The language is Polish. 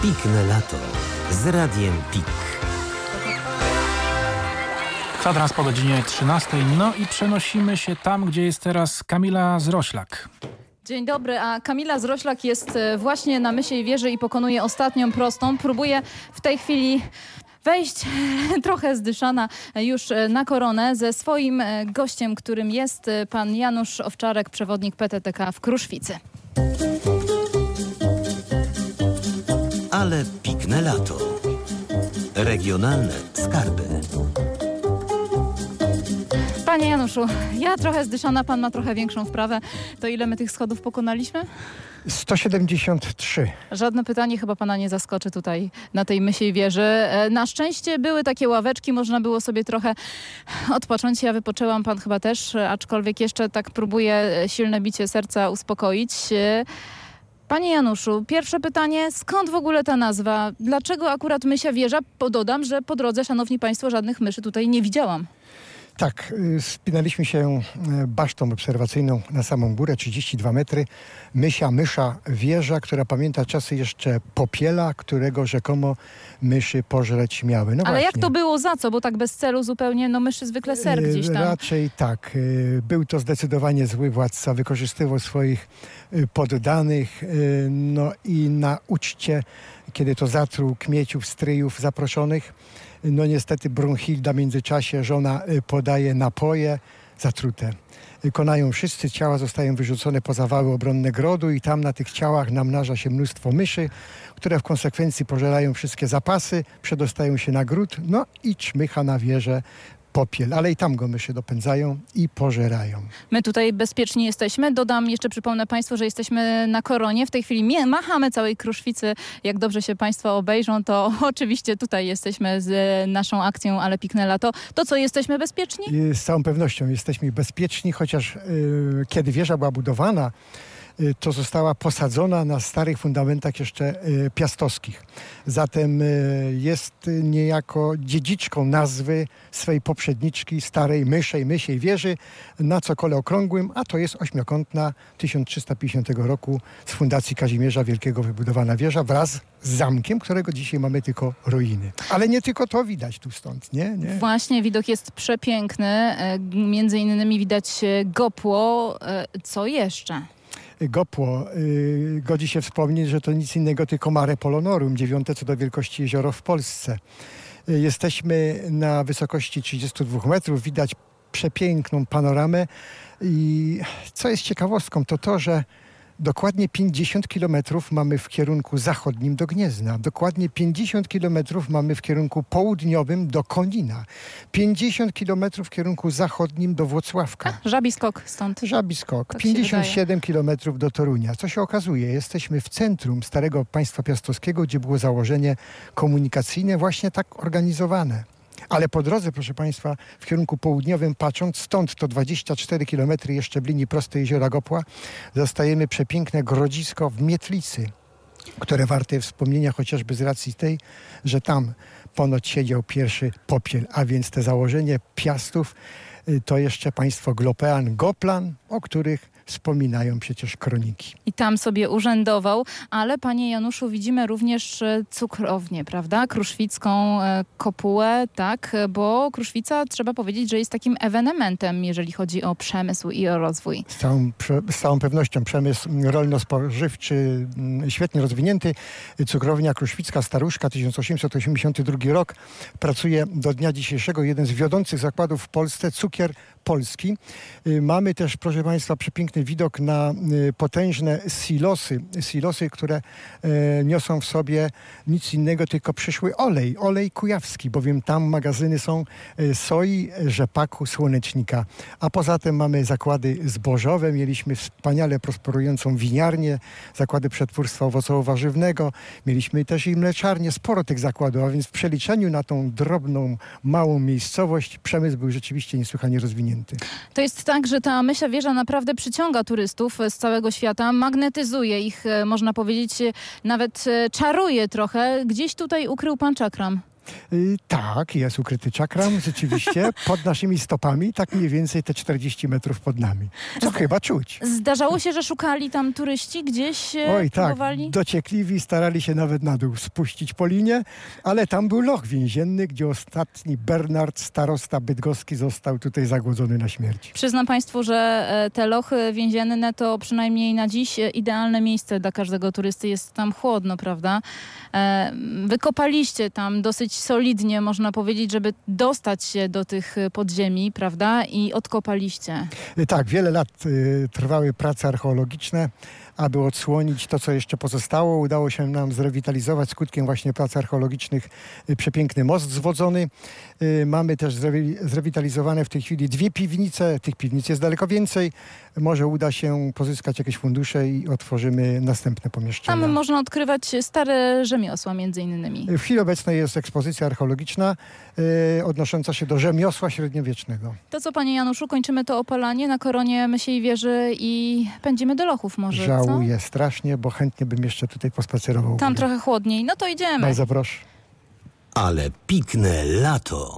Pikne lato z Radiem Pik. Kwadrans po godzinie 13. No i przenosimy się tam, gdzie jest teraz Kamila Zroślak. Dzień dobry, a Kamila Zroślak jest właśnie na Mysiej Wieży i pokonuje ostatnią prostą. Próbuje w tej chwili wejść trochę zdyszana już na koronę ze swoim gościem, którym jest pan Janusz Owczarek, przewodnik PTTK w Kruszwicy. Ale pikne lato. Regionalne skarby. Panie Januszu, ja trochę zdyszana, pan ma trochę większą wprawę. To ile my tych schodów pokonaliśmy? 173. Żadne pytanie chyba pana nie zaskoczy tutaj na tej Mysiej Wieży. Na szczęście były takie ławeczki, można było sobie trochę odpocząć. Ja wypoczęłam, pan chyba też, aczkolwiek jeszcze tak próbuję silne bicie serca uspokoić. Panie Januszu, pierwsze pytanie, skąd w ogóle ta nazwa? Dlaczego akurat Mysia Wieża? Dodam, że po drodze, szanowni państwo, żadnych myszy tutaj nie widziałam. Tak, spinaliśmy się basztą obserwacyjną na samą górę, 32 metry. Mysza wieża, która pamięta czasy jeszcze Popiela, którego rzekomo myszy pożreć miały. No ale właśnie. Jak to było, za co? Bo tak bez celu zupełnie, no myszy zwykle ser gdzieś tam. Raczej tak. Był to zdecydowanie zły władca, wykorzystywał swoich poddanych, no i na uczcie, kiedy to zatruł kmieciów, stryjów zaproszonych, no niestety Brunhilda w międzyczasie, żona, podaje napoje zatrute. Konają wszyscy, ciała zostają wyrzucone poza wały obronne grodu i tam na tych ciałach namnaża się mnóstwo myszy, które w konsekwencji pożerają wszystkie zapasy, przedostają się na gród, no i czmycha na wieżę Popiel, ale i tam go myszy dopędzają i pożerają. My tutaj bezpieczni jesteśmy. Dodam, jeszcze przypomnę państwu, że jesteśmy na koronie. W tej chwili machamy całej Kruszwicy. Jak dobrze się państwo obejrzą, to oczywiście tutaj jesteśmy z naszą akcją Ale Pikne Lato. To co, jesteśmy bezpieczni? Z całą pewnością jesteśmy bezpieczni, chociaż kiedy wieża była budowana, to została posadzona na starych fundamentach jeszcze piastowskich. Zatem jest niejako dziedziczką nazwy swej poprzedniczki, starej Mysiej Wieży, na cokole okrągłym, a to jest ośmiokątna 1350 roku z Fundacji Kazimierza Wielkiego wybudowana wieża wraz z zamkiem, którego dzisiaj mamy tylko ruiny. Ale nie tylko to widać tu stąd, nie? Właśnie, widok jest przepiękny. Między innymi widać Gopło. Co jeszcze? Gopło. Godzi się wspomnieć, że to nic innego, tylko Mare Polonorum, 9. co do wielkości jezioro w Polsce. Jesteśmy na wysokości 32 metrów, widać przepiękną panoramę i co jest ciekawostką, to, że dokładnie 50 kilometrów mamy w kierunku zachodnim do Gniezna. Dokładnie 50 kilometrów mamy w kierunku południowym do Konina. 50 kilometrów w kierunku zachodnim do Włocławka. Żabi skok stąd. Żabi skok. Tak 57 kilometrów do Torunia. Co się okazuje? Jesteśmy w centrum starego państwa piastowskiego, gdzie było założenie komunikacyjne właśnie tak organizowane. Ale po drodze, proszę państwa, w kierunku południowym patrząc, stąd to 24 km jeszcze w linii prostej jeziora Gopła, zostajemy przepiękne grodzisko w Mietlicy, które warte wspomnienia chociażby z racji tej, że tam ponoć siedział pierwszy Popiel, a więc te założenie Piastów to jeszcze państwo Glopean, Goplan, o których wspominają przecież kroniki. I tam sobie urzędował, ale panie Januszu, widzimy również cukrownię, prawda? Kruszwicką kopułę, tak? Bo Kruszwica, trzeba powiedzieć, że jest takim ewenementem, jeżeli chodzi o przemysł i o rozwój. Z całą pewnością przemysł rolno-spożywczy świetnie rozwinięty. Cukrownia Kruszwicka Staruszka, 1882 rok. Pracuje do dnia dzisiejszego jeden z wiodących zakładów w Polsce, cukier polski. Mamy też, proszę państwa, przepiękny widok na potężne silosy, które niosą w sobie nic innego, tylko przyszły olej kujawski, bowiem tam magazyny są soi, rzepaku, słonecznika. A poza tym mamy zakłady zbożowe, mieliśmy wspaniale prosperującą winiarnię, zakłady przetwórstwa owocowo-warzywnego, mieliśmy też i mleczarnię, sporo tych zakładów, a więc w przeliczeniu na tą drobną, małą miejscowość przemysł był rzeczywiście niesłychanie rozwinięty. To jest tak, że ta Mysia Wieża naprawdę przyciąga turystów z całego świata, magnetyzuje ich, można powiedzieć, nawet czaruje trochę. Gdzieś tutaj ukrył pan czakram. Tak, jest ukryty czakram, rzeczywiście, pod naszymi stopami, tak mniej więcej te 40 metrów pod nami. Co chyba czuć. Zdarzało się, że szukali tam turyści gdzieś? Oj, tak, próbowali? dociekliwi, starali się nawet na dół spuścić po linie, ale tam był loch więzienny, gdzie ostatni Bernard, starosta bydgoski, został tutaj zagłodzony na śmierć. Przyznam Państwu, że te lochy więzienne to przynajmniej na dziś idealne miejsce dla każdego turysty. Jest tam chłodno, prawda? Wykopaliście tam dosyć solidnie, można powiedzieć, żeby dostać się do tych podziemi, prawda? I odkopaliście. Tak, wiele lat trwały prace archeologiczne, aby odsłonić to, co jeszcze pozostało. Udało się nam zrewitalizować skutkiem właśnie prac archeologicznych przepiękny most zwodzony. Mamy też zrewitalizowane w tej chwili 2 piwnice. Tych piwnic jest daleko więcej. Może uda się pozyskać jakieś fundusze i otworzymy następne pomieszczenia. Tam można odkrywać stare rzemiosła między innymi. W chwili obecnej jest ekspozycja archeologiczna odnosząca się do rzemiosła średniowiecznego. To co, panie Januszu, kończymy to opalanie na koronie Mysiej Wieży i pędzimy do lochów może, Żałuję strasznie, bo chętnie bym jeszcze tutaj pospacerował. Tam trochę chłodniej. No to idziemy. Bardzo proszę. Ale pikne lato.